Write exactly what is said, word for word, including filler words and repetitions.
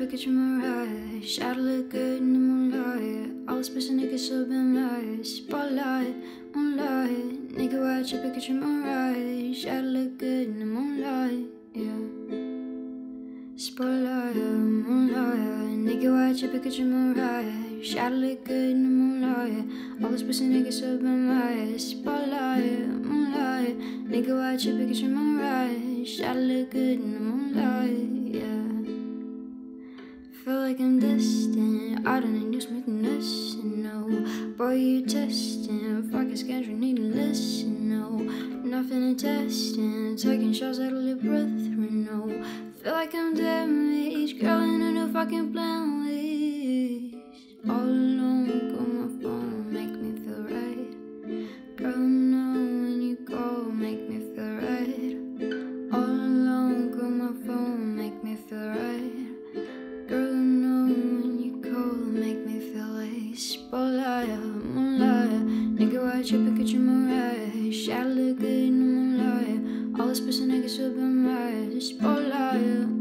picture mirage. Shadow look good in the moonlight. All the special niggas up in my spotlight, moonlight. Nigga, watch your picture mirage. Shadow look good in the moonlight, yeah. Spotlight, moonlight. Nigga, watch your picture mirage. Shadow look good in the moonlight. All the special niggas up in my spotlight, moonlight. Nigga, watch your picture mirage. Shadow look good in the moonlight, yeah. Feel like I'm destined. I don't need you making listen, no. Boy, you testing. Fuck a scans, you need to listen, no. Nothing to testing. Taking shots out of your brethren, no. Feel like I'm damaged. Girl in a new fucking plan, please. All alone, call my phone, make me feel right. Girl, no, when you call, make me feel right. All alone, call my phone, make me feel right. Girl, no, when you call, make me feel like spotlight, moonlight. Nigga, watch your picture mirage. Shadow look good in the moonlight. All the special niggas up in my spotlight.